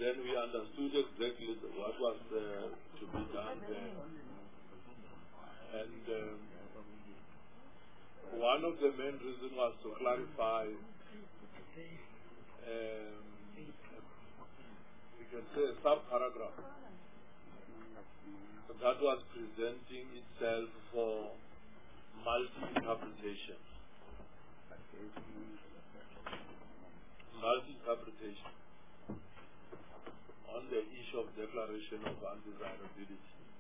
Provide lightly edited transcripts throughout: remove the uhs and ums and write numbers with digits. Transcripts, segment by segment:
then we understood exactly what was to be done there. And one of the main reasons was to clarify, you can say a sub-paragraph that was presenting itself for multi-interpretation. Multi-interpretation on the issue of declaration of undesirability.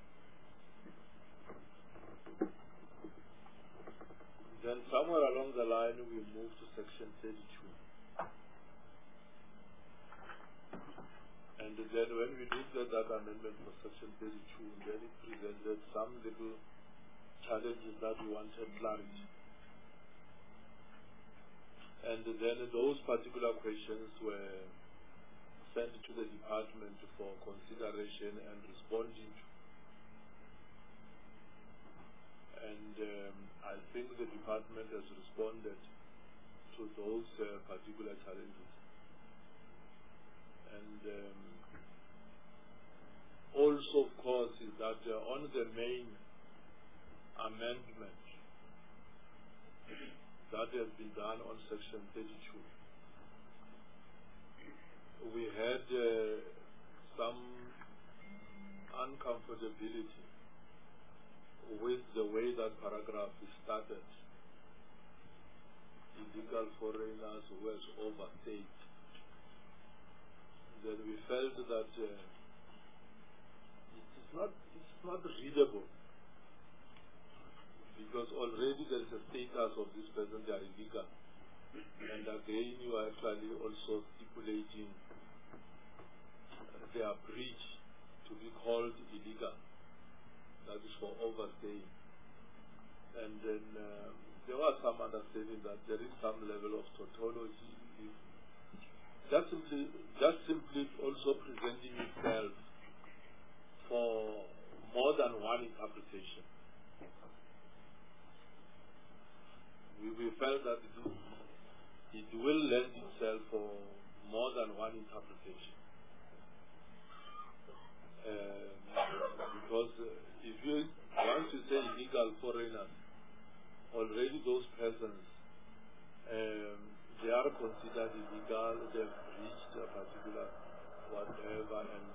Then somewhere along the line we moved to section 32. And then when we looked at that amendment for section 32, then it presented some little challenges that we wanted clarity. And then those particular questions were sent to the department for consideration and responding to. And I think the department has responded to those particular challenges. And also, of course, is that on the main amendment that has been done on section 32, we had some uncomfortability with the way that paragraph is started. Illegal foreigners who has overstayed. Then we felt that it's not readable, because already there is a status of this person, they are illegal. And again, you are actually also stipulating their breach to be called illegal. That is for overstaying. And then there was some understanding that there is some level of tautology. Just simply also presenting itself for more than one interpretation. We felt that it will lend itself for more than one interpretation. Because if you want to say illegal foreigners, already those persons, they are considered illegal, they've reached a particular whatever, and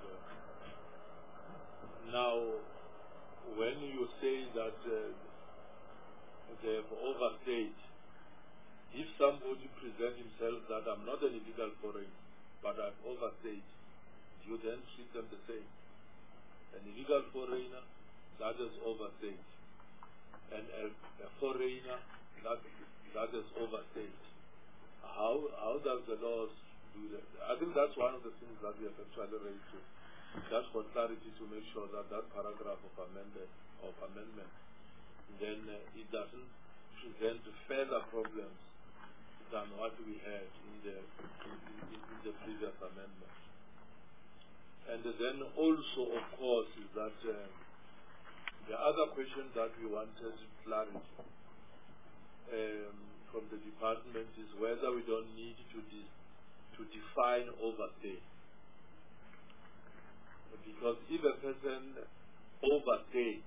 now when you say that they've overstayed, if somebody presents himself that I'm not an illegal foreigner, but I've overstayed, you then treat them the same. An illegal foreigner that is overstayed, and a foreigner that is overstayed. How does the laws do that? I think that's one of the things that we have actually raised to, just for clarity, to make sure that that paragraph of amendment, then it doesn't present further problems than what we had in the previous amendment. And then also, of course, is that the other question that we wanted clarity from the department is whether we don't need to define overstay. Because if a person overstay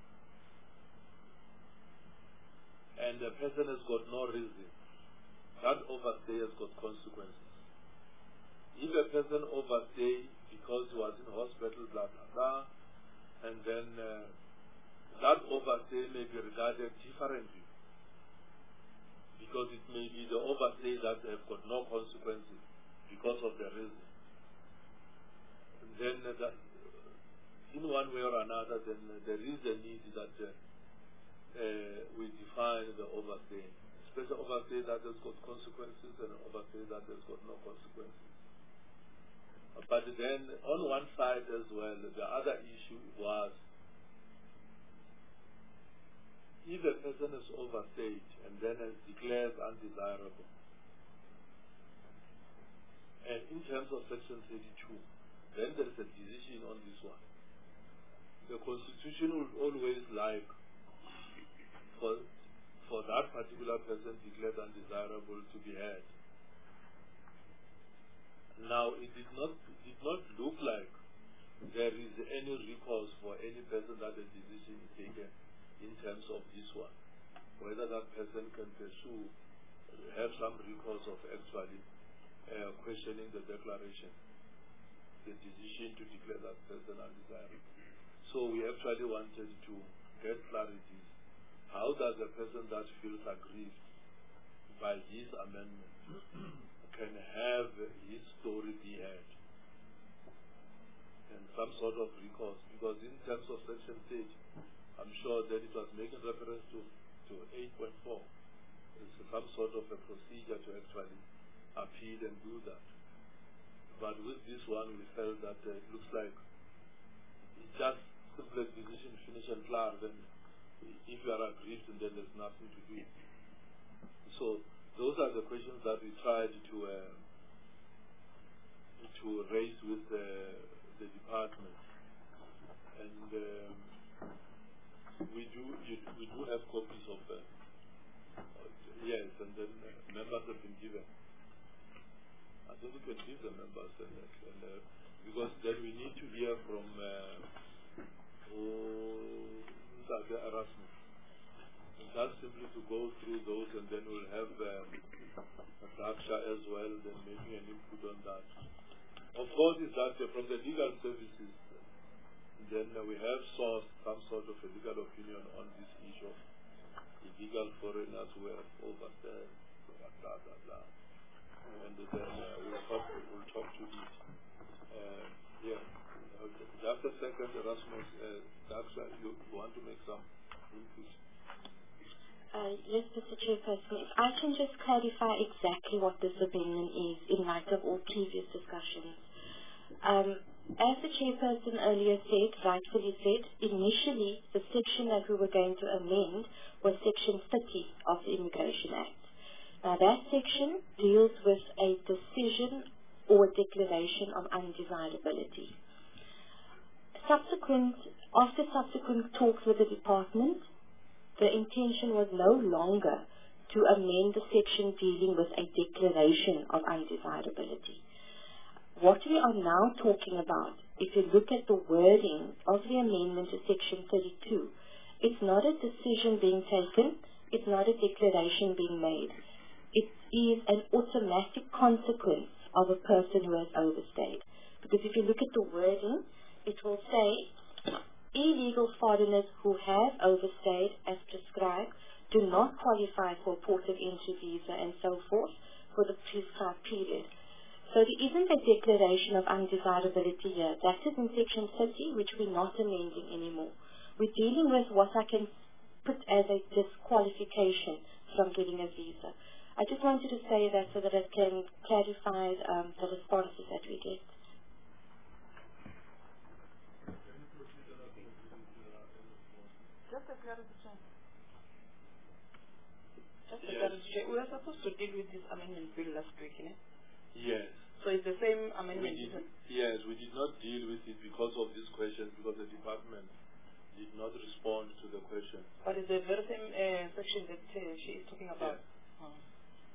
and the person has got no reason, that overstay has got consequences. If a person overstay because he was in hospital, blah, blah, blah, and then that overstay may be regarded differently, because it may be the overstay that have got no consequences because of the reason. And then in one way or another, then there is a need that we define the overstay. Special overstay that has got consequences and overstay that has got no consequences. But then on one side as well, the other issue was, if a person is overstayed and then is declared undesirable, and in terms of section 32, then there is a decision on this one. The Constitution would always like for that particular person declared undesirable to be heard. Now, it did not look like there is any recourse for any person that a decision is taken in terms of this one. Whether that person can pursue, have some recourse of actually questioning the declaration, the decision to declare that person undesirable. So we actually wanted to get clarity. How does a person that feels aggrieved by this amendment can have his story be heard? And some sort of recourse, because in terms of Section 30, I'm sure that it was making reference to 8.4. It's some sort of a procedure to actually appeal and do that. But with this one, we felt that it looks like it's just simple decision, finish and clear. Then if you are aggrieved, and then there's nothing to do. So those are the questions that we tried to raise with the department, and we do have copies of them. Yes, and then members have been given. I think we can give the members, and because then we need to hear from Erasmus. And that's simply to go through those, and then we'll have Daksha as well, then making an input on that. Of course, is that from the legal services, then we have sourced some sort of a legal opinion on this issue of illegal foreigners who have overstayed, blah, blah, blah. And then we'll talk to it. Yeah. Okay. Just a second, Erasmus, Daksha, you want to make some input? Yes, Mr. Chairperson. If I can just clarify exactly what this amendment is in light of all previous discussions. As the Chairperson earlier said, rightfully said, initially the section that we were going to amend was Section 30 of the Immigration Act. Now that section deals with a decision or declaration of undesirability. After subsequent talks with the department, the intention was no longer to amend the section dealing with a declaration of undesirability. What we are now talking about, if you look at the wording of the amendment to Section 32, it's not a decision being taken, it's not a declaration being made. It is an automatic consequence of a person who has overstayed. Because if you look at the wording, it will say illegal foreigners who have overstayed as prescribed do not qualify for port of entry visa and so forth for the prescribed period. So there isn't a declaration of undesirability here. That is in Section 30, which we're not amending anymore. We're dealing with what I can put as a disqualification from getting a visa. I just wanted to say that so that it can clarify the responses that we get. Just a clarification. We were supposed to deal with this amendment bill last week, isn't it? Yes. So it's the same amendment? Yes, we did not deal with it because of this question, because the department did not respond to the question. But it's the very same section that she is talking about. Yeah. Oh.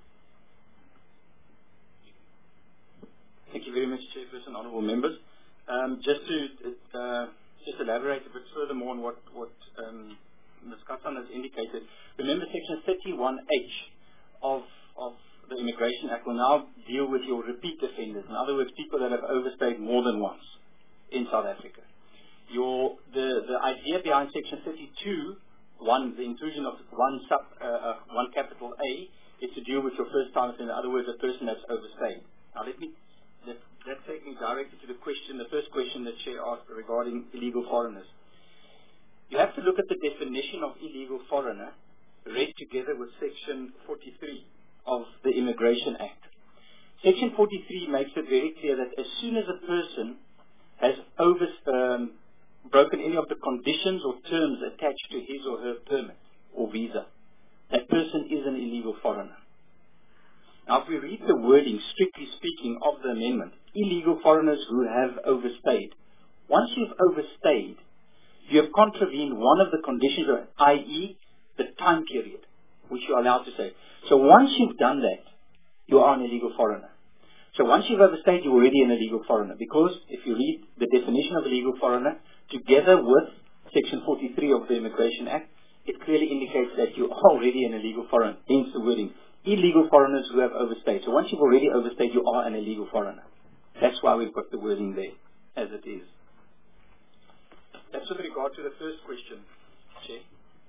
Thank you very much, Chairperson, honourable members. Just to elaborate a bit furthermore on what Ms. Katsan has indicated, remember Section 31H of the Immigration Act will now deal with your repeat offenders. In other words, people that have overstayed more than once in South Africa. The idea behind Section 32, the inclusion of one capital A, is to deal with your first time offender. In other words, a person that's overstayed. Now that takes me directly to the first question that Chair asked regarding illegal foreigners. You have to look at the definition of illegal foreigner read together with Section 43 of the Immigration Act. Section 43 makes it very clear that as soon as a person has broken any of the conditions or terms attached to his or her permit or visa, that person is an illegal foreigner. Now, if we read the wording, strictly speaking, of the amendment, illegal foreigners who have overstayed. Once you've overstayed, you have contravened one of the conditions, i.e., the time period, which you are allowed to say. So once you've done that, you are an illegal foreigner. So once you've overstayed, you're already an illegal foreigner, because if you read the definition of illegal foreigner together with Section 43 of the Immigration Act, it clearly indicates that you are already an illegal foreigner, hence the wording. Illegal foreigners who have overstayed. So once you've already overstayed, you are an illegal foreigner. That's why we've got the wording there, as it is. That's with regard to the first question, Chair.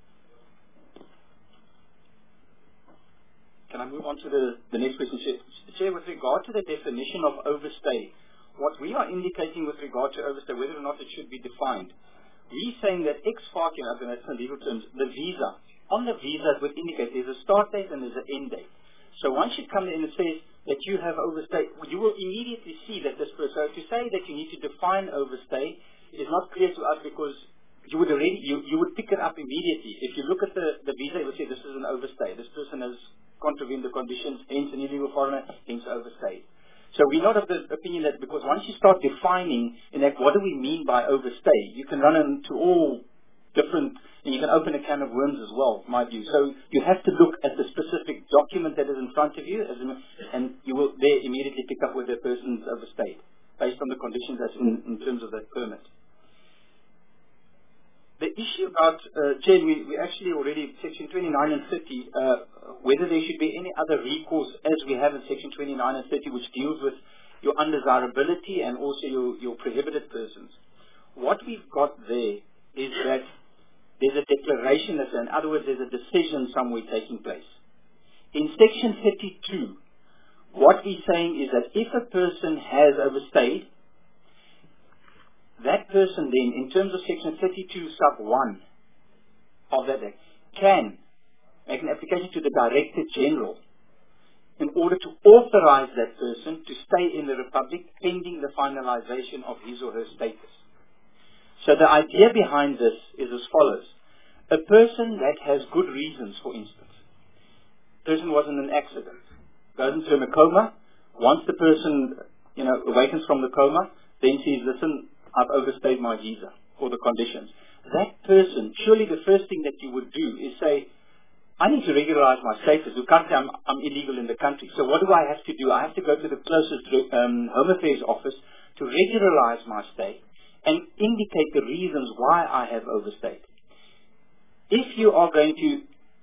Can I move on to the next question, Chair? Chair, with regard to the definition of overstay, what we are indicating with regard to overstay, whether or not it should be defined, we're saying that ex fac, and that's in legal terms, the visa. On the visa, it would indicate there's a start date and there's an end date. So once you come in and says that you have overstayed, you will immediately see that this person, so to say that you need to define overstay is not clear to us, because you would already, you would pick it up immediately. If you look at the visa, it would say this is an overstay. This person has contravened the conditions, hence an illegal foreigner, hence overstayed. So we're not of the opinion that, because once you start defining in that what do we mean by overstay, you can run into all different, and you can open a can of worms as well, my view. So you have to look at the specific document that is in front of you, and you will there immediately pick up whether the person's overstayed, based on the conditions that's in terms of that permit. The issue about, Chair, we actually already, Section 29 and 30, whether there should be any other recourse as we have in Section 29 and 30, which deals with your undesirability and also your prohibited persons. What we've got there is that there's a declaration, in other words, there's a decision somewhere taking place. In Section 32, what we're saying is that if a person has overstayed, that person then, in terms of Section 32 sub 1 of that Act, can make an application to the Director General in order to authorize that person to stay in the Republic pending the finalization of his or her status. So the idea behind this is as follows. A person that has good reasons, for instance, person was in an accident, goes into a coma, once the person, awakens from the coma, then says, listen, I've overstayed my visa or the conditions. That person, surely the first thing that you would do is say, I need to regularize my status. I'm illegal in the country. So what do I have to do? I have to go to the closest Home Affairs office to regularize my stay and indicate the reasons why I have overstayed. If you are going to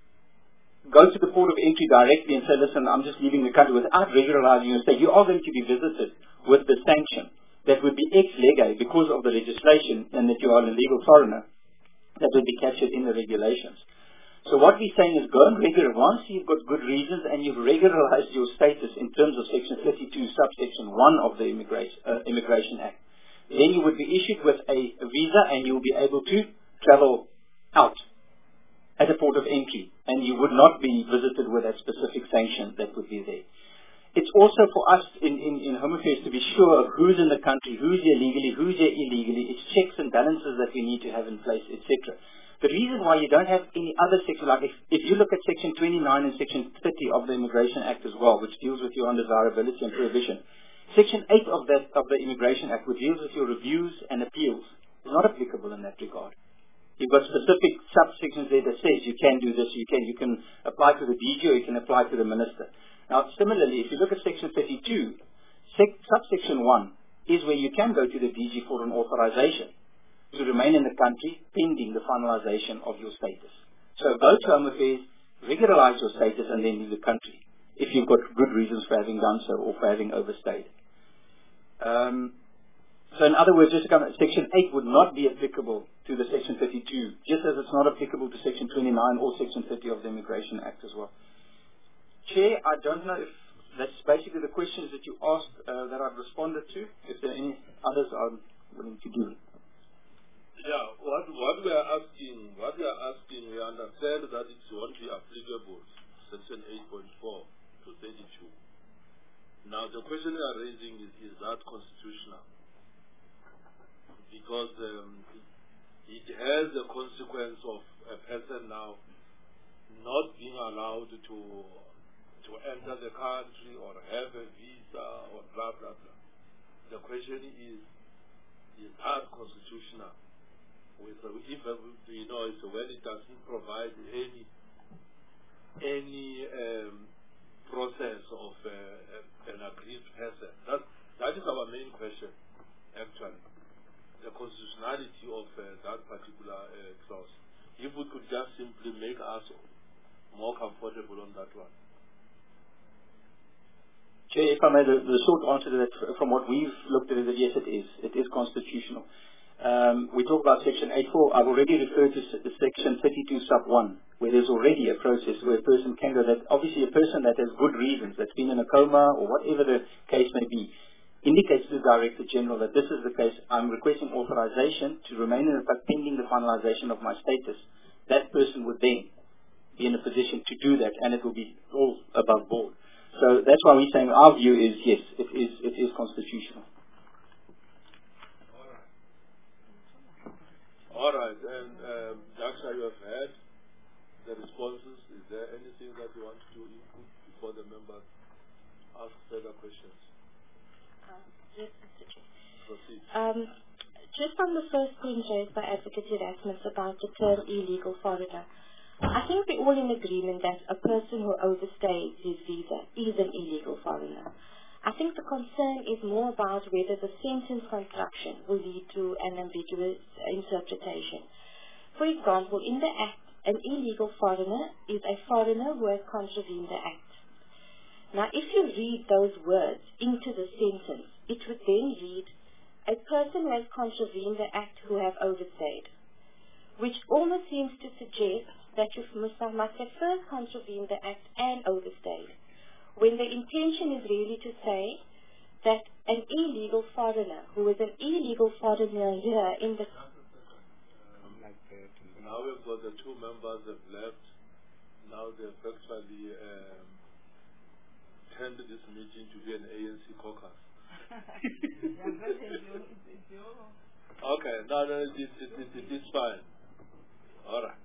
go to the port of entry directly and say, listen, I'm just leaving the country without regularizing your stay, you are going to be visited with the sanction that would be ex lege because of the legislation and that you are an illegal foreigner, that would be captured in the regulations. So what we're saying is go and regularize. Once you've got good reasons and you've regularized your status in terms of Section 32, subsection 1 of the Immigration Act, then you would be issued with a visa and you will be able to travel out at a port of entry, and you would not be visited with that specific sanction that would be there. It's also for us in Home Affairs to be sure of who's in the country, who's here legally, who's here illegally. It's checks and balances that we need to have in place, etc. The reason why you don't have any other section, like if you look at Section 29 and Section 30 of the Immigration Act as well, which deals with your undesirability and prohibition, Section 8 of the Immigration Act, which deals with your reviews and appeals, is not applicable in that regard. You've got specific subsections there that says you can do this, you can apply to the DG or you can apply to the Minister. Now, similarly, if you look at Section 32, subsection 1 is where you can go to the DG for an authorization to remain in the country pending the finalization of your status. So go to Home Affairs, regularize your status, and then leave the country, if you've got good reasons for having done so or for having overstayed. So in other words, just to come, Section 8 would not be applicable to the Section 32, just as it's not applicable to Section 29 or Section 30 of the Immigration Act as well. Chair, I don't know if that's basically the questions that you asked that I've responded to. If there are any others, I'm willing to do. Yeah, what we are asking, we understand that it won't be applicable, Section 8.4 to 32. Now, the question we are raising is that constitutional? Because it has a consequence of a person now not being allowed to enter the country or have a visa or blah, blah, blah. The question is that constitutional? If when it doesn't provide any process of an aggrieved person? That is our main question, actually. The constitutionality of that particular clause. If we could just simply make us more comfortable on that one. Chair, if I may, the short answer to that, from what we've looked at, is that yes, it is. It is constitutional. We talk about Section 8.4. I've already referred to Section 32 sub 1, where there's already a process where a person can go. That obviously a person that has good reasons, that's been in a coma or whatever the case may be, indicates to the Director General that this is the case. I'm requesting authorization to remain in effect pending the finalization of my status. That person would then be in a position to do that, and it will be all above board. So that's why we're saying our view is yes, it is constitutional. All right, and Daksha, you have heard the responses. Is there anything that you want to input before the members ask further questions? Yes, Mr. Chair. Proceed. Just on the first point raised by Advocate Erasmus about the term illegal foreigner, I think we're all in agreement that a person who overstays his visa is an illegal foreigner. I think the concern is more about whether the sentence construction will lead to an ambiguous interpretation. For example, in the Act, an illegal foreigner is a foreigner who has contravened the Act. Now, if you read those words into the sentence, it would then read, a person who has contravened the Act who have overstayed, which almost seems to suggest that you must have first contravened the Act and overstayed, when the intention is really to say that an illegal foreigner who is an illegal foreigner here in the... Now we've got the two members have left. Now they've actually turned this meeting to be an ANC caucus. Okay, no, it's fine. All right.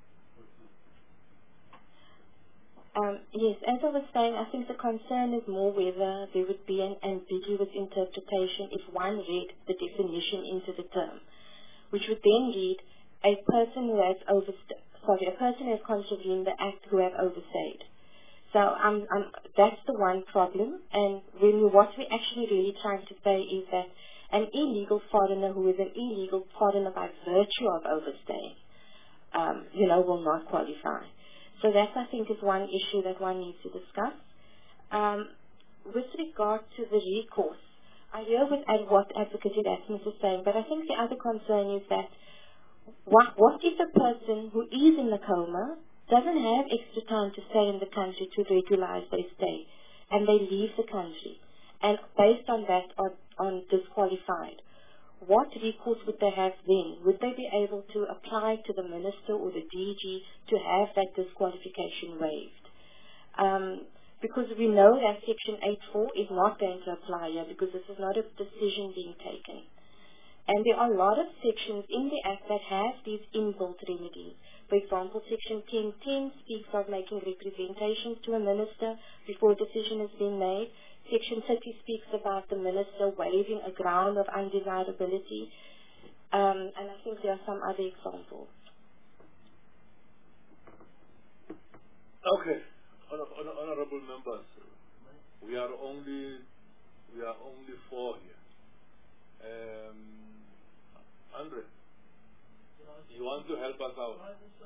Yes, as I was saying, I think the concern is more whether there would be an ambiguous interpretation if one read the definition into the term, which would then read a person who has contravened the Act who have overstayed. So that's the one problem, and what we're actually really trying to say is that an illegal foreigner who is an illegal foreigner by virtue of overstaying, will not qualify. So that, I think, is one issue that one needs to discuss. With regard to the recourse, I hear what Advocate Erasmus is saying, but I think the other concern is that what if a person who is in the coma doesn't have extra time to stay in the country to regularize their stay, and they leave the country, and based on that are disqualified? What recourse would they have then? Would they be able to apply to the Minister or the DG to have that disqualification waived? Because we know that Section 8.4 is not going to apply here because this is not a decision being taken. And there are a lot of sections in the Act that have these inbuilt remedies. For example, Section 10.10 speaks of making representations to a minister before a decision has been made. Section 30 speaks about the minister waiving a ground of undesirability. And I think there are some other examples. Okay. Honorable members, we are only four here. Andre, you want to help us out?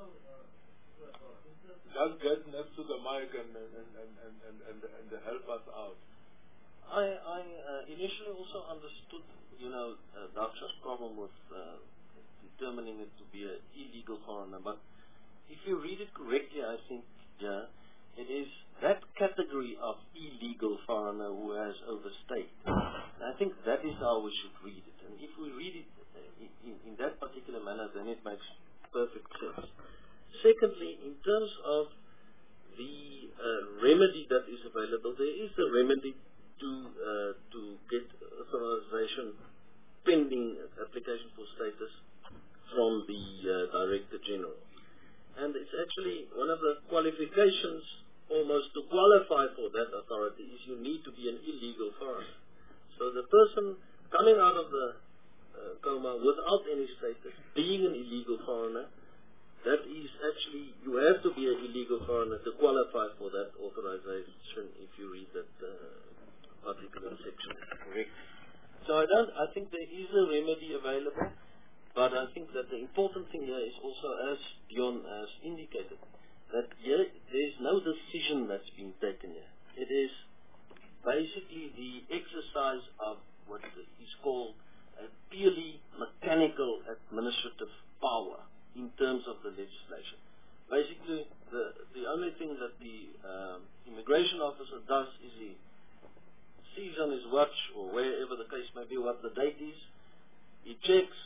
Just get next to the mic and help us out. I initially also understood, Daksha's problem with determining it to be an illegal foreigner, but if you read it correctly, I think, it is that category of illegal foreigner who has overstayed. And I think that is how we should read it. And if we read it in that particular manner, then it makes perfect sense. Secondly, in terms of the remedy that is available, there is a remedy to get authorization pending application for status from the Director General. And it's actually one of the qualifications almost to qualify for that authority is you need to be an illegal foreigner. So the person coming out of the coma without any status, being an illegal foreigner, that is actually, you have to be an illegal foreigner to qualify for that authorization if you read that particular section. Correct. So I think there is a remedy available, but I think that the important thing here is also, as Dion has indicated, that here there is no decision that's been taken here. It is basically the exercise of what is called a purely mechanical administrative power in terms of the legislation. Basically, the only thing that the immigration officer does is he sees on his watch or wherever the case may be what the date is. He checks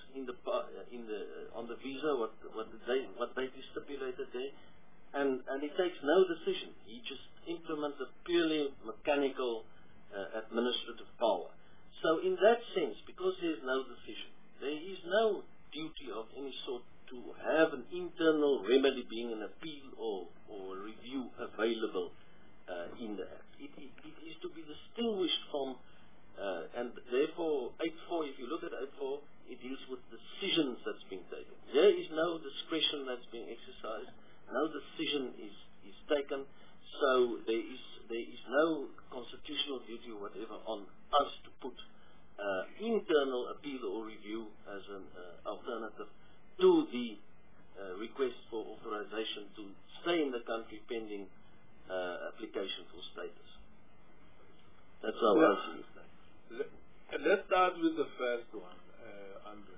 on the visa what date is stipulated there, and he takes no decision. He just implements a purely mechanical administrative power. So in that sense, because there is no decision, there is no duty of any sort to have an internal remedy, being an appeal or review available in the Act. It is to be distinguished from, and therefore 8.4, if you look at 8.4, it deals with decisions that's being taken. There is no discretion that's being exercised, no decision is taken, so there is no constitutional duty or whatever on us to put internal appeal or review as an alternative to the request for authorization to stay in the country pending application for status. That's how I see it. Let's start with the first one, Andre.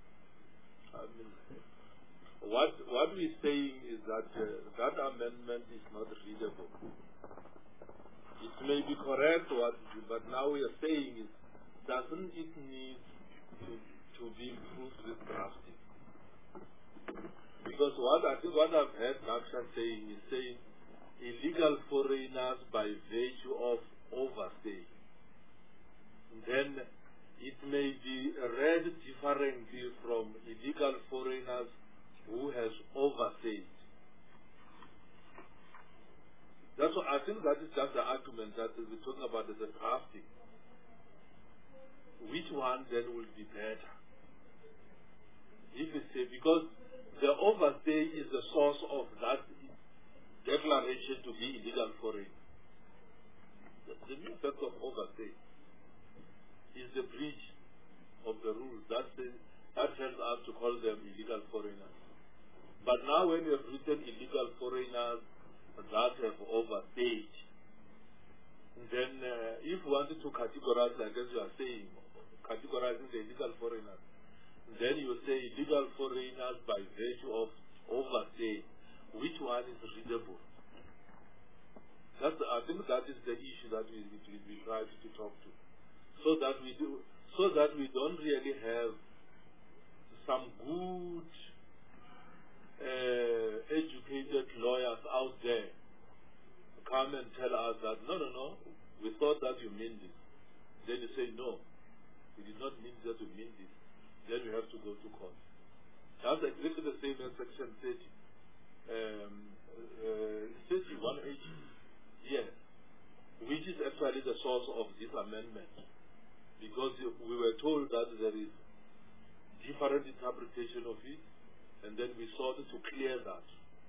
I mean, what we're saying is that that amendment is not readable. It may be correct, but now we are saying is, doesn't it need to be improved with drafting? Because what I've heard Nakshan saying is saying illegal foreigners by virtue of overstay. Then it may be read differently from illegal foreigners who has overstayed. That's what I think that is just the argument that we're talking about, the drafting. Which one then will be better? If we say, because the overstay is the source of that declaration to be illegal foreign. The new fact of overstay is the breach of the rules. That helps us to call them illegal foreigners. But now when we have written illegal foreigners that have overstayed, then if we wanted to categorize, like as you are saying, categorizing the illegal foreigners, then you say illegal foreigners by virtue of overstay. Which one is readable? I think that is the issue that we try to talk to, so that we don't really have some good educated lawyers out there come and tell us that no, we thought that you mean this. Then you say no, we did not mean that you mean this. Then we have to go to court. That's exactly the same as Section 31H, yes, which is actually the source of this amendment, because we were told that there is different interpretation of it, and then we sought to clear that.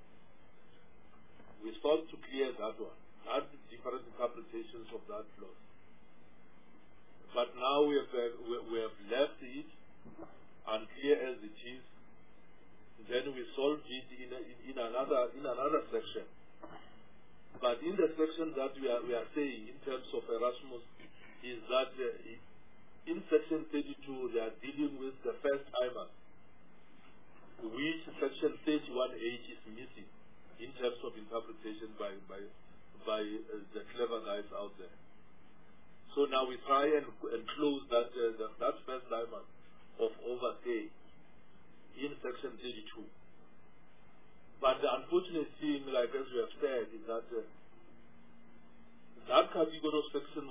We sought to clear that one, not different interpretations of that clause. But now we have left it unclear as it is. Then we solved it in another section. But in the section that we are saying in terms of Erasmus is that in section 32 they are dealing with the first timers, which section 31H is missing in terms of interpretation by the clever guys out there. So now we try and close that first timer of overstay in section 32. But the unfortunate thing, like as we have said, is that that category of section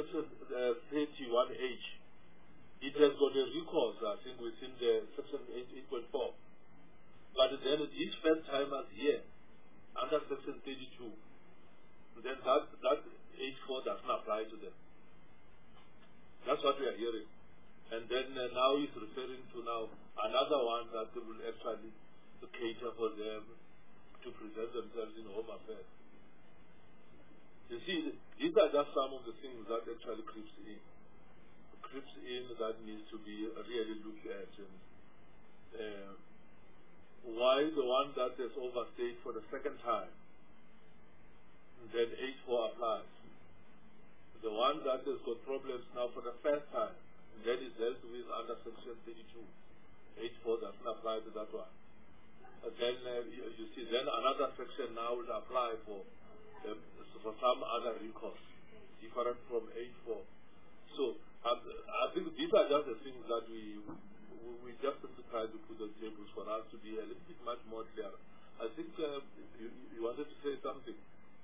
31H, it has got a recourse, I think, within the section 8.4. But then these first timers here, under section 32, then that 8.4 does not apply to them. That's what we are hearing. And then now he's referring to now another one that will actually cater for them to present themselves in Home Affairs. You see, these are just some of the things that actually creeps in. That needs to be really looked at. And, why the one that has overstayed for the second time, then 8.4 applies. The one that has got problems now for the first time, that is dealt with under Section 32. 8.4 doesn't apply to that one. Then you see, then another section now will apply for some other recourse, different from 8.4. So I think these are just the things that we just have to try to put on tables for us to be a little bit much more clear. I think you wanted to say something.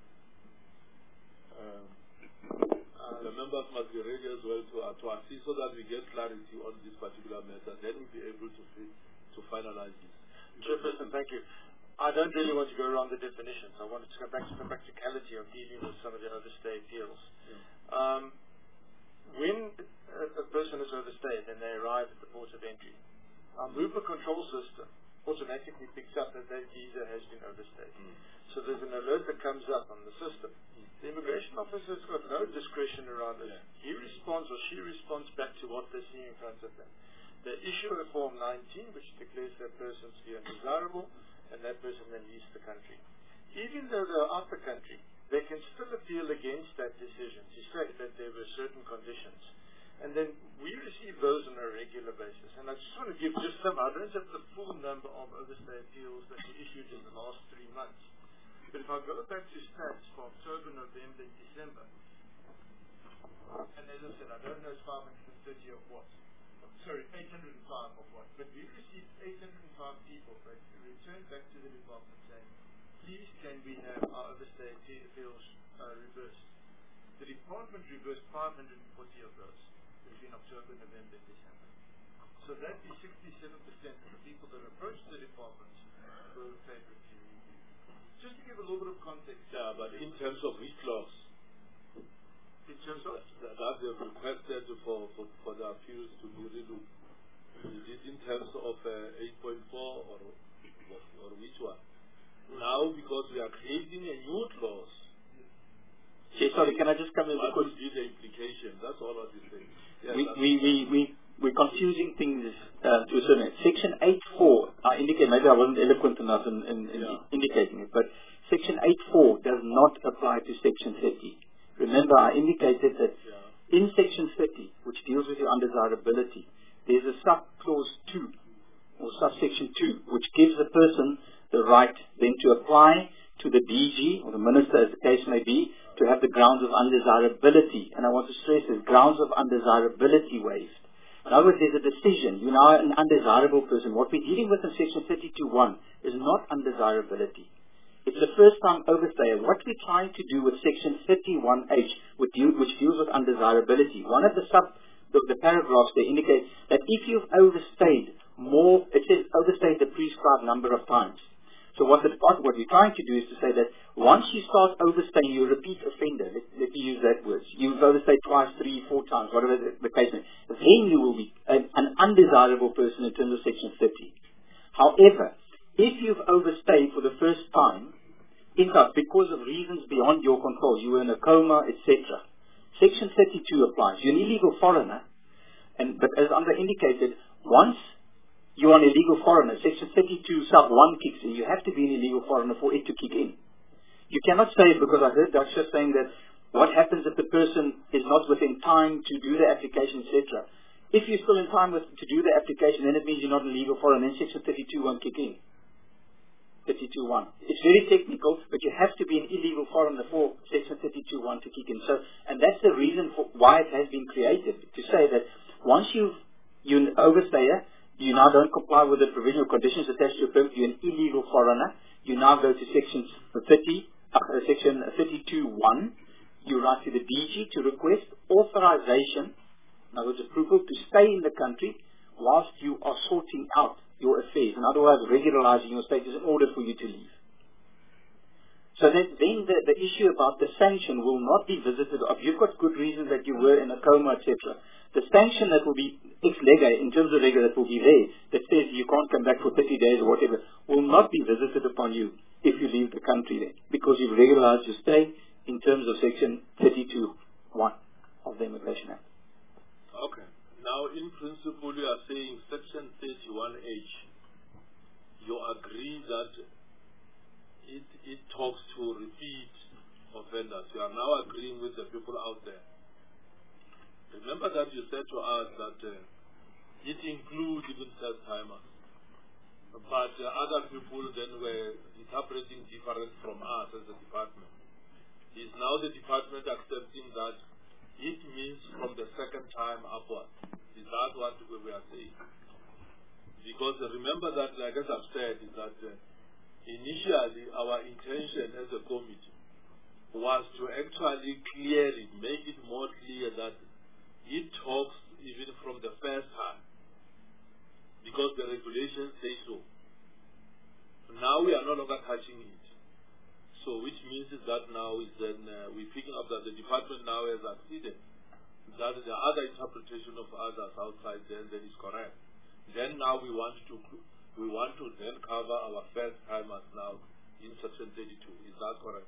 The members must be ready as well to assist so that we get clarity on this particular matter. Then we'll be able to finalize this. Chairperson, thank you. I don't really want to go around the definitions. I wanted to come back to the practicality of dealing with some of the overstay appeals. Yeah. When a person is overstayed and they arrive at the port of entry, our movement control system automatically picks up that visa has been overstayed. So there's an alert that comes up on the system. The immigration officer's got no discretion around it. He responds or she responds back to what they're seeing in front of them. They issue a Form 19 which declares that person to be undesirable, and that person then leaves the country. Even though they're out the country, they can still appeal against that decision to say that there were certain conditions. And then we receive those on a regular basis. And I just want to give just some, I don't have the full number of overstay appeals that were issued in the last 3 months. But if I go back to stats for October, November, December, and as I said, I don't know it's 530 of what. Sorry, 805 of what. But we received 805 people that returned back to the department saying, please can we have our overstay appeals reversed. The department reversed 540 of those between October, November, and December. So that is 67% of the people that approached the department were favorably reviewed. Just to give a little bit of context. Yeah, but in terms of which laws? In terms of that they've requested for the appeals to be relooked. Is it in terms of 8.4 or which one? Now, because we are creating a new clause. Sorry, can I just come in? What would be the implication? That's all I was saying. Yes, we're confusing things to a certain extent. Section 8.4, I indicate, maybe I wasn't eloquent enough in indicating it, but Section 8.4 does not apply to Section 30. Remember, I indicated that in Section 30, which deals with your undesirability, there's a sub-clause 2, or subsection 2, which gives the person the right then to apply to the DG, or the Minister, as the case may be, to have the grounds of undesirability. And I want to stress this, grounds of undesirability waived. In other words, there's a decision. You're now an undesirable person. What we're dealing with in Section 32.1 is not undesirability. It's a first-time overstayer. What we're trying to do with Section 31H, which deals with undesirability, one of the paragraphs they indicate that if you've overstayed more, it says overstayed the prescribed number of times. So what we're trying to do is to say that once you start overstaying, you're a repeat offender. Let me use that word. You've overstayed twice, 3, 4 times, whatever the case may be. Then you will be an undesirable person in terms of Section 30. However, if you've overstayed for the first time, in fact, because of reasons beyond your control, you were in a coma, etc., Section 32 applies. You're an illegal foreigner, but as Andre indicated, once you're an illegal foreigner, Section 32 sub 1 kicks in. You have to be an illegal foreigner for it to kick in. You cannot say, because I heard Daksha saying that what happens if the person is not within time to do the application, etc. If you're still in time to do the application, then it means you're not an illegal foreigner, then Section 32 won't kick in. 32.1. It's very technical, but you have to be an illegal foreigner for Section 32.1 to kick in. So, and that's the reason for why it has been created, to say that once you're an overstayer, you now don't comply with the provisional conditions attached to your permit, you're an illegal foreigner, you now go to Section 32.1, you write to the DG to request authorization, in other words, approval to stay in the country whilst you are sorting out your affairs. In other words, regularizing your status in order for you to leave. So then the issue about the sanction will not be visited. If you've got good reasons that you were in a coma, etc., the sanction that will be ex lege, in terms of regular, that will be there, that says you can't come back for 30 days or whatever, will not be visited upon you if you leave the country then, because you've regularized your stay in terms of Section 32(1) of the Immigration Act. Okay. Now, in principle, you are saying Section 31H, you agree that it talks to repeat offenders. You are now agreeing with the people out there. Remember that you said to us that it includes even first-timers. But other people then were interpreting different from us as a department. Is now the department accepting that it means from the second time upwards? Is that what we are saying? Because remember that, like as I've said, is that initially our intention as a committee was to actually clear it, make it more clear that it talks even from the first time, because the regulations say so. Now we are no longer touching it. So which means is that now is then we're picking up that the department now has acceded that the other interpretation of others outside then is correct. Then now we want to then cover our first timers now in Section 32. Is that correct?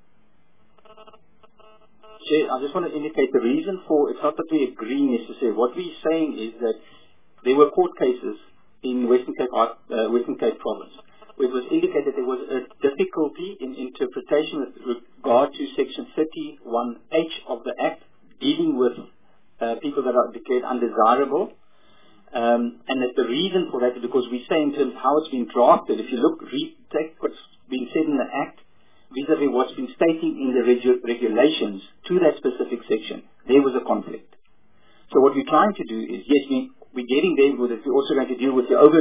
Chair, I just want to indicate the reason for it's not that we agree necessarily. What we're saying is that there were court cases in Western Cape Province. It was indicated there was a difficulty in interpretation with regard to Section 31H of the Act, dealing with people that are declared undesirable. And that the reason for that is because we say in terms of how it's been drafted, if you take what's been said in the Act, vis-a-vis what's been stating in the regulations to that specific section, there was a conflict. So what we're trying to do is, yes, we're getting there with it. We're also going to deal with your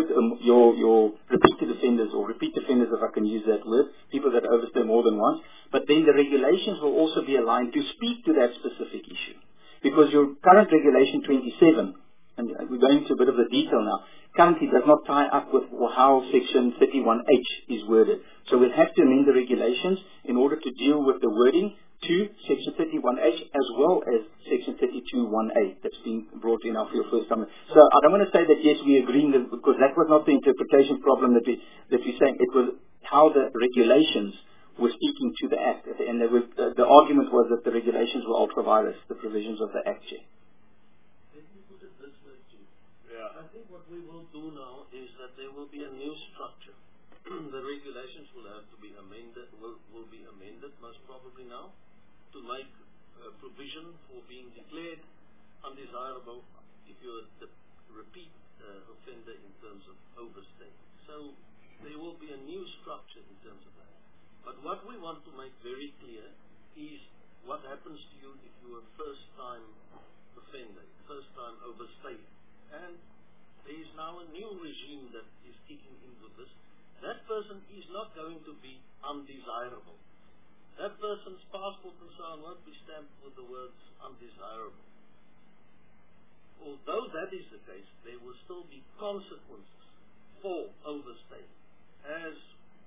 repeated offenders, or repeat offenders, if I can use that word, people that overstay more than once. But then the regulations will also be aligned to speak to that specific issue. Because your current Regulation 27, and we're going into a bit of the detail now, currently does not tie up with how Section 31H is worded. So we'll have to amend the regulations in order to deal with the wording to Section 31H as well as Section 32(1)A that's being brought in now for your first time. So I don't want to say that yes, we agree, because that was not the interpretation problem that we're saying. It was how the regulations were speaking to the Act. And the argument was that the regulations were ultra vires, the provisions of the Act. Let me put it this way, Chief. Yeah. I think what we will do now is that there will be a new structure. The regulations will have to be amended, will be amended most probably now, to make provision for being declared undesirable if you're a repeat offender in terms of overstay. So there will be a new structure in terms of that. But what we want to make very clear is what happens to you if you're a first-time offender, first-time overstay. And there is now a new regime that is kicking into this. That person is not going to be undesirable. That person's passport and so on won't be stamped with the words undesirable. Although that is the case, there will still be consequences for overstay, as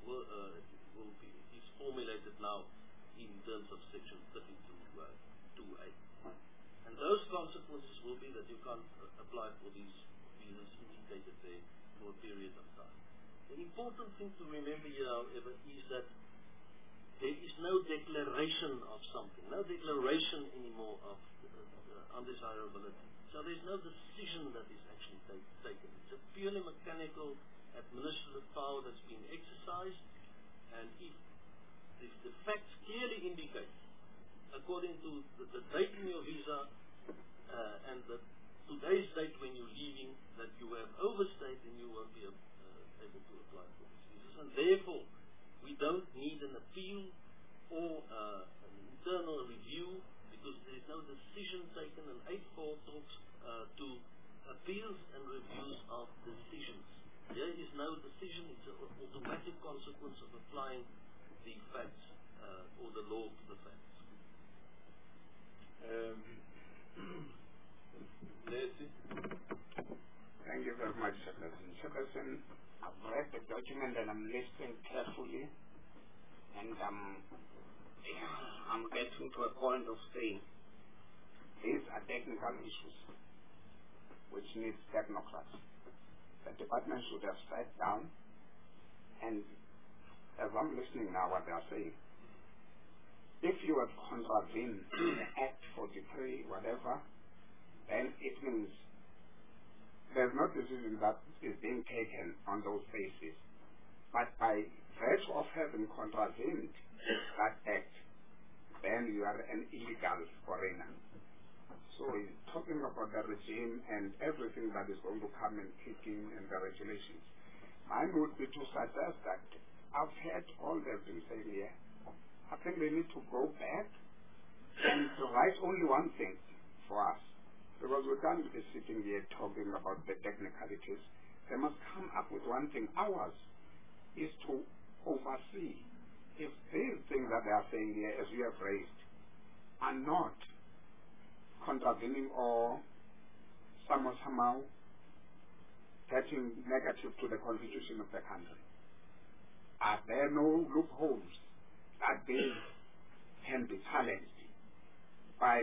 is formulated now in terms of Section 32(2)A. And those consequences will be that you can't apply for these visas indicated there for a period of time. The important thing to remember here, however, is that there is no declaration of something, no declaration anymore of undesirability. So there's no decision that is actually taken. It's a purely mechanical administrative power that's been exercised, and if the facts clearly indicate, according to the date in your visa and today's date when you're leaving, that you have overstayed, then you won't be able to apply for these visas. And therefore, we don't need an appeal or an internal review, because there is no decision taken, and 8.4 talks to appeals and reviews of decisions. There is no decision, it's an automatic consequence of applying the facts or the law to the facts. Nancy? Thank you very much, Chairperson. I've read the document and I'm listening carefully, and I'm getting to a point of saying these are technical issues which need technocrats. The department should have sat down and as I'm listening now what they are saying, if you have contravened Act 43, whatever, then it means there's no decision that is being taken on those bases. But by virtue of having contravened that act, then you are an illegal foreigner. So he's talking about the regime and everything that is going to come and kick in and the regulations. Mine would be to suggest that I've heard all they've been saying here. I think they need to go back and write only one thing for us. Because we can't be sitting here talking about the technicalities. They must come up with one thing. Ours is to oversee if these things that they are saying here, as we have raised, are not contravening or somehow getting negative to the constitution of the country. Are there no loopholes that they can be challenged by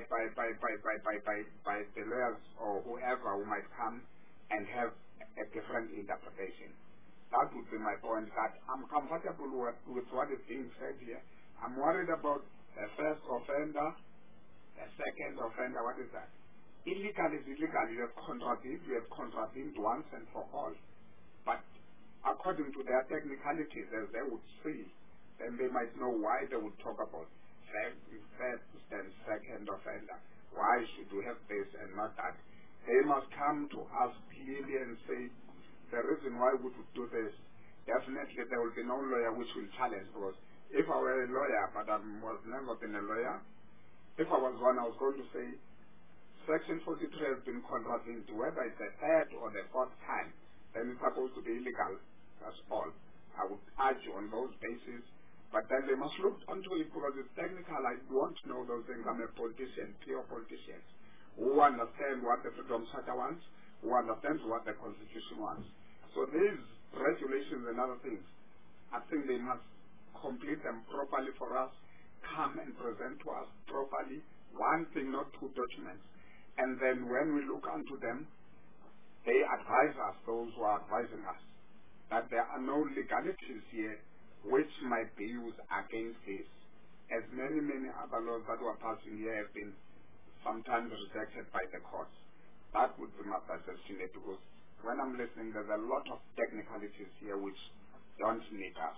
the lawyers or whoever who might come and have a different interpretation? That would be my point, that I'm comfortable with what is being said here. I'm worried about the first offender, the second offender. What is that? Illegal is illegal. You have contravened once and for all. But according to their technicalities, as they would see, then they might know why they would talk about first and second offender. Why should we have this and not that? They must come to us clearly and say, the reason why we would do this, definitely there will be no lawyer which will challenge, because if I were a lawyer, but I was never been a lawyer, if I was one, I was going to say, Section 43 has been contravened, whether it's the third or the fourth time, then it's supposed to be illegal. That's all. I would argue on those bases, but then they must look onto it because it's technical. I want to know those things. I'm a politician, pure politician, who understand what the Freedom Charter wants, who understands what the Constitution wants. So these regulations and other things, I think they must complete them properly for us, come and present to us properly, one thing, not two documents. And then when we look onto them, they advise us, those who are advising us, that there are no legalities here which might be used against this. As many other laws that were passing here have been sometimes rejected by the courts. That would be my suggestion, because when I'm listening, there's a lot of technicalities here which don't need us.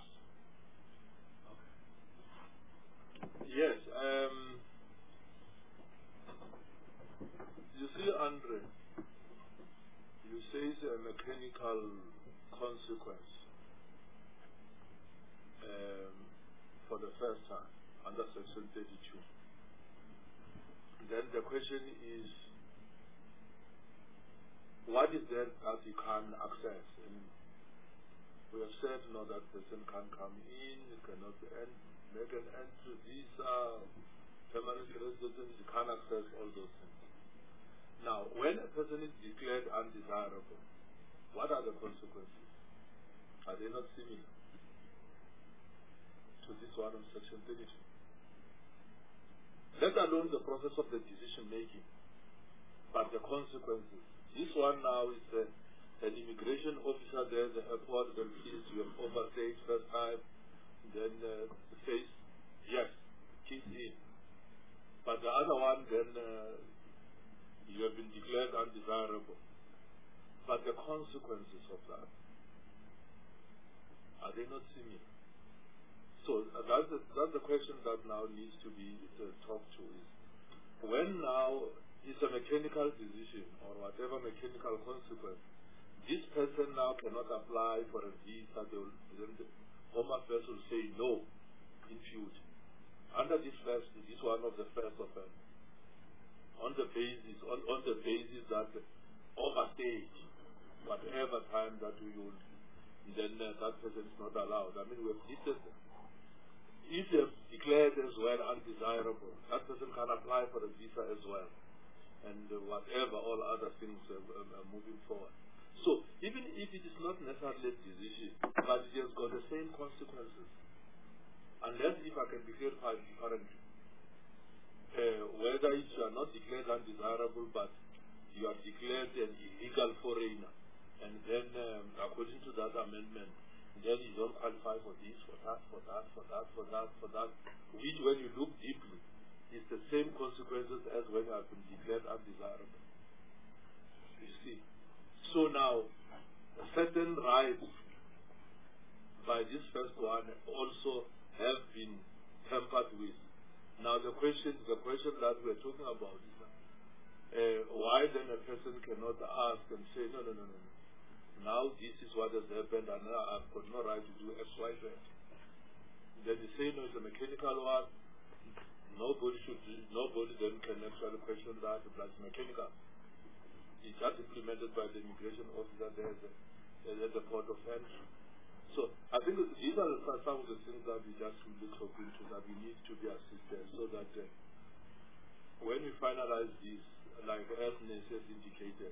Yes. You see, Andre, you say it's a mechanical consequence for the first time under Section 32. Then the question is, what is there that you can access? And we have said, no, that person can come in, you cannot make an entry, visa, permanent residence, you can't access all those things. Now, when a person is declared undesirable, what are the consequences? Are they not similar to this one of Section 32? Let alone the process of the decision making, but the consequences. This one now is an immigration officer there, the airport, then sees you have overstayed first time, then says, yes, keep in. But the other one, then you have been declared undesirable. But the consequences of that, are they not similar? So that's the question that now needs to be talked to, is when now it's a mechanical decision or whatever mechanical consequence, this person now cannot apply for a visa. Then the Home Affairs will say no in future. Under this one of the first offense, on the basis that overstayed whatever time that we will, then that person is not allowed. I mean, we have listed them. If they are declared as well undesirable, that person can apply for a visa as well, and whatever, all other things moving forward. So even if it is not necessarily a decision, but it has got the same consequences, unless if I can be clarified differently, whether you are not declared undesirable, but you are declared an illegal foreigner, and then according to that amendment, then you don't qualify for this, for that, for that, for that, for that, for that, which when you look deeply, is the same consequences as when you have been declared undesirable. You see. So now, certain rights by this first one also have been tampered with. Now the question that we're talking about is why then a person cannot ask and say, no. Now this is what has happened and I've got no right to do X, Y, Z. Then you say, no, it's a mechanical one. Nobody then can actually question that it's mechanical. It's just implemented by the immigration officer there at the port of entry. So I think these are some of the things that we just look into, that we need to be assisted so that when we finalize this, like as Nancy has indicated,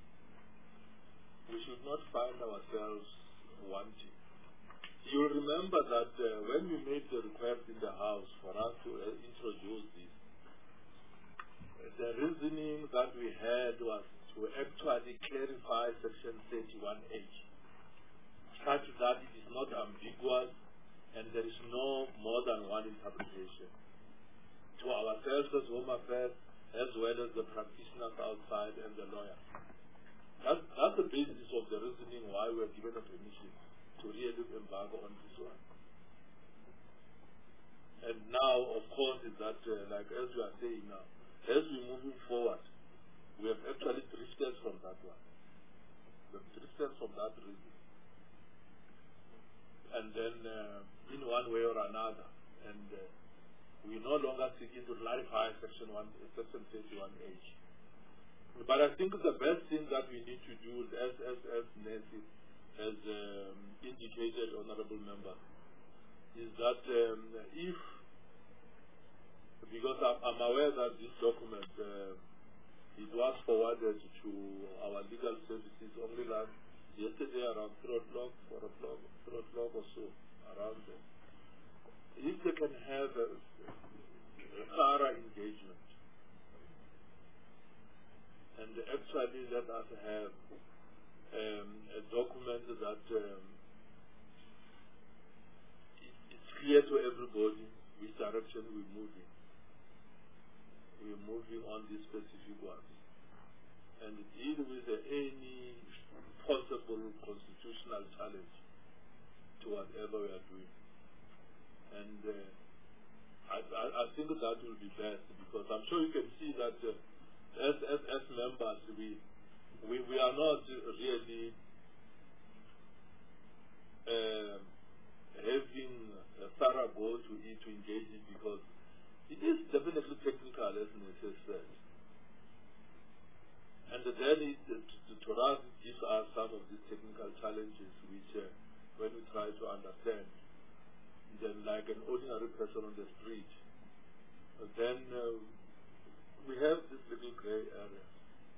we should not find ourselves wanting. You'll remember that when we made the request in the House for us to introduce this, the reasoning that we had was to actually clarify Section 31H, such that it is not ambiguous and there is no more than one interpretation. To ourselves as Home Affairs, as well as the practitioners outside and the lawyers. That's the basis of the reasoning why we are given a permission to really embargo on this one. And now, of course, is that, like as we are saying now, as we're moving forward, we have actually drifted from that one. We have drifted from that reason. And then, in one way or another, and we're no longer seeking to clarify Section 31H. But I think the best thing that we need to do, as Nancy has indicated, honorable member, is that because I'm aware that this document, it was forwarded to our legal services only yesterday around 3 o'clock, 4 o'clock, 3 o'clock or so, around there. If they can have a thorough engagement and actually let us have a document that it's clear to everybody which direction we're moving. We're moving on these specific ones and deal with any possible constitutional challenge to whatever we are doing. And I think that will be best, because I'm sure you can see that as members we are not really having a thorough go to engage it, because it is definitely technical, as Nancy said. And then to us it gives us some of these technical challenges which when we try to understand, then like an ordinary person on the street, then we have this little gray area.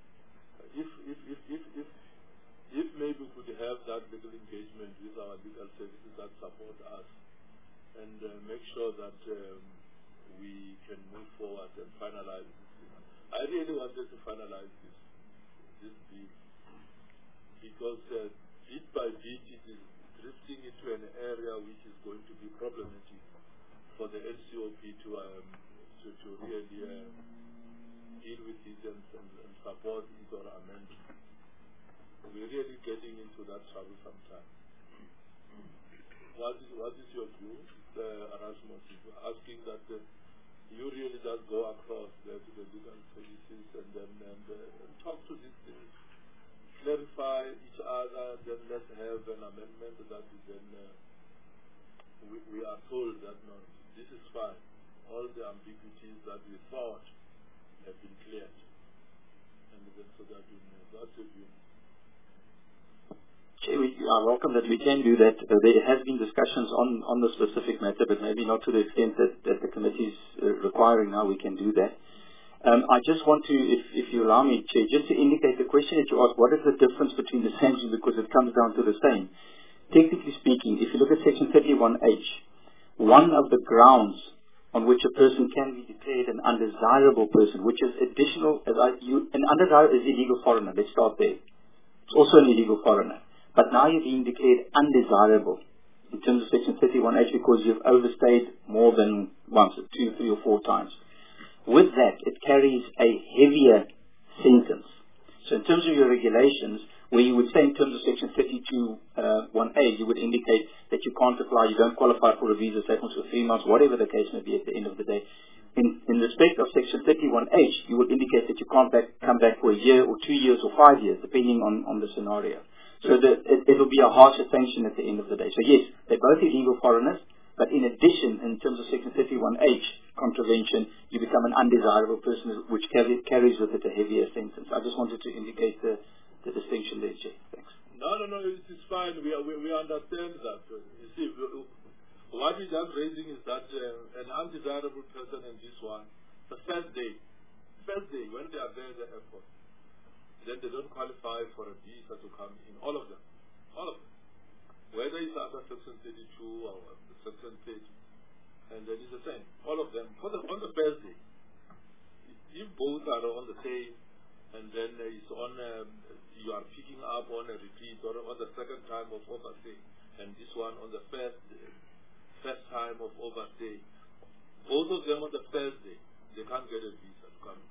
If maybe we could have that little engagement with our legal services that support us and make sure that we can move forward and finalize this thing. I really wanted to finalize this bill because bit by bit it is drifting into an area which is going to be problematic for the NCOP to really deal with it and support it or amend it. We're really getting into that trouble sometime. What is your view, Erasmus? Asking that you really just go across there to the legal services and then talk to these things. Clarify each other, then let's have an amendment that is then we are told that no, this is fine. All the ambiguities that we thought have been cleared. And then so that we know. That's your view. Chair, we are welcome that we can do that. There has been discussions on the specific matter, but maybe not to the extent that the committee is requiring now. We can do that. I just want to, if you allow me, Chair, just to indicate the question that you asked, what is the difference between the sanctions, because it comes down to the same. Technically speaking, if you look at Section 31H, one of the grounds on which a person can be declared an undesirable person, which is additional, an undesirable is illegal foreigner. Let's start there. It's also an illegal foreigner. But now you're being declared undesirable. in terms of Section 31H because you've overstayed more than once, 2, 3 or 4 times. With that, it carries a heavier sentence. So in terms of your regulations, where you would say in terms of Section 32(1)(a), you would indicate that you can't apply, you don't qualify for a visa statement for 3 months, whatever the case may be at the end of the day. In respect of Section 31H, you will indicate that you can't come back for a year or 2 years or 5 years, depending on the scenario. So it will be a harsher sanction at the end of the day. So yes, they're both illegal foreigners, but in addition, in terms of Section 31H contravention, you become an undesirable person, which carries with it a heavier sentence. I just wanted to indicate the distinction there, Jay. Thanks. No, it is fine. We understand that. You see, what we're just raising is that an undesirable person in this one, the first day, when they are there at the airport, then they don't qualify for a visa to come in. All of them. Whether it's under Section 32 or Section 30, and then it's the same. All of them. On the first day, if both are on the same, and then it's on, you are picking up on a repeat or on the second time of overstay, and this one on the first time of overstay, both of them on the first day, they can't get a visa to come.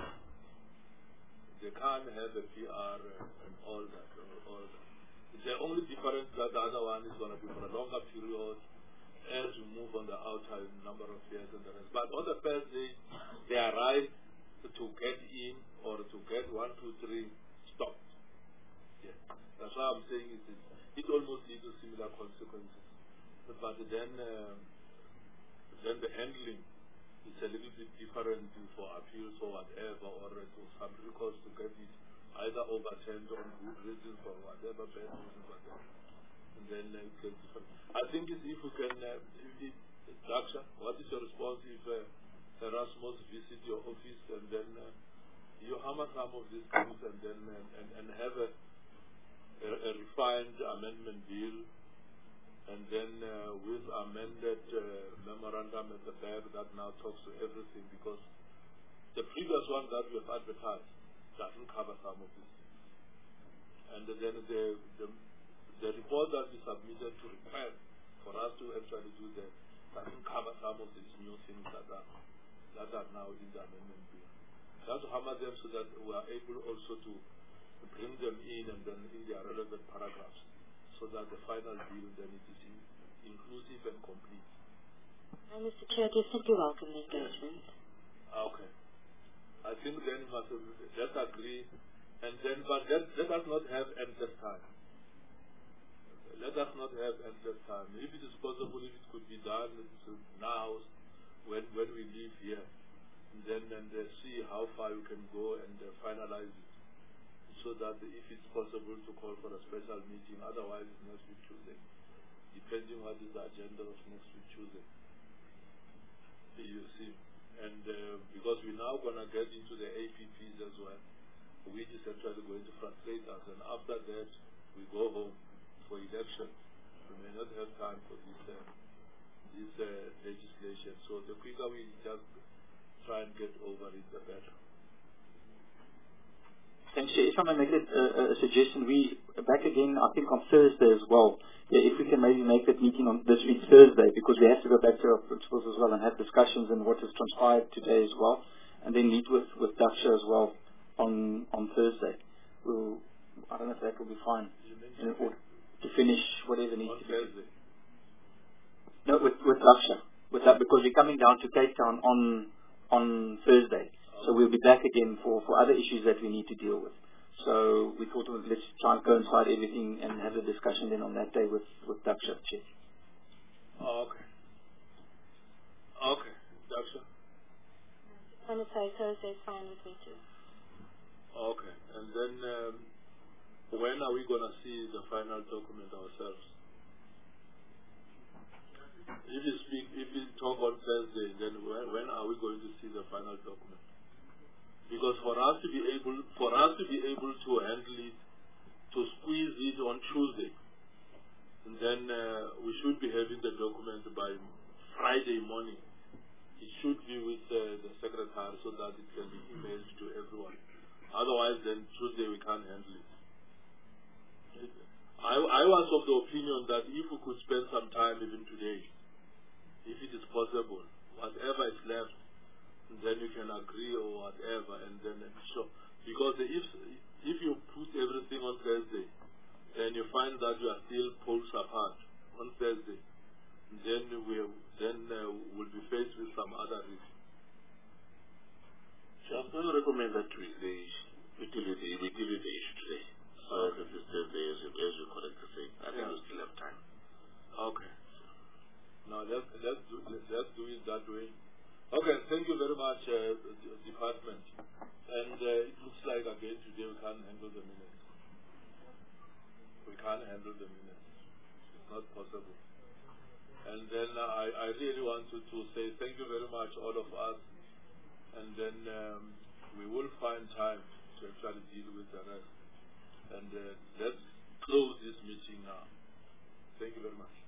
They can't have a PR and all that. The only difference that the other one is going to be for a longer period as we move on the outer number of years and the rest. But on the first day, they arrive to get in or to get 1, 2, 3 stopped. Yeah. That's why I'm saying it almost leads to similar consequences. But then the handling is a little bit different for appeals or whatever, or to some recourse to get it either overturned on good reasons or whatever, bad reasons, whatever. And then it gets different. I think if we can, Daksha, what is your response if Erasmus visit your office and then you hammer some of these things and then and have a refined amendment bill, and then with amended memorandum at the back that now talks to everything, because the previous one that we have advertised doesn't cover some of this. And then the report that we submitted to request for us to actually do that doesn't cover some of these new things that are now in the amendment bill. That's to hammer them so that we are able also to bring them in and then in their relevant paragraphs, so that the final bill then it is inclusive and complete. And Mr. Chair, definitely welcome the engagement. Okay. I think then we must just agree, and then, but let us not have endless time. Let us not have endless time. If it is possible, if it could be done now, when we leave here, and see how far we can go and finalize it, so that if it's possible to call for a special meeting, otherwise it's next week Tuesday, depending what is the agenda of next week Tuesday. You see, and because we're now going to get into the APPs as well, which is actually going to frustrate us, and after that we go home for election. We may not have time for this legislation, so the quicker we just try and get over it, the better. Thanks, Chair. If I may make a suggestion, we back again, I think on Thursday as well. Yeah, if we can maybe make that meeting on this week Thursday, because we have to go back to our principals as well and have discussions on what has transpired today as well, and then meet with Daksha as well on Thursday. I don't know if that will be fine to finish whatever needs to be. Thursday? No, with Daksha. Because we're coming down to Cape Town on Thursday. So we'll be back again for other issues that we need to deal with. So we thought let's try and coincide everything and have a discussion then on that day with Daksha. Chief. Okay. Daksha? I'm going to say Thursday is fine with me too. Okay. And then when are we going to see the final document ourselves? If you talk on Thursday, then when are we going to see the final document? Because for us to be able to handle it, to squeeze it on Tuesday, and then we should be having the document by Friday morning. It should be with the secretary so that it can be emailed to everyone. Otherwise, then Tuesday we can't handle it. I was of the opinion that if we could spend some time even today, if it is possible, whatever is left, then you can agree or whatever, and then sure. Because if you put everything on Thursday, then you find that you are still poles apart on Thursday, then we'll be faced with some other risk. So I'm going to recommend that we deal with the issue today. So that this Thursday, as you correctly say, I think we still have time. Okay. Now let's do it that way. Okay, thank you very much, department. And it looks like again today we can't handle the minutes. We can't handle the minutes. It's not possible. And then I really wanted to say thank you very much, all of us. And then we will find time to actually deal with the rest. And let's close this meeting now. Thank you very much.